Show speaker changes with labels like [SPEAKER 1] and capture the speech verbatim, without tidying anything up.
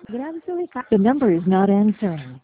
[SPEAKER 1] Grave seu recado. The number is not answering.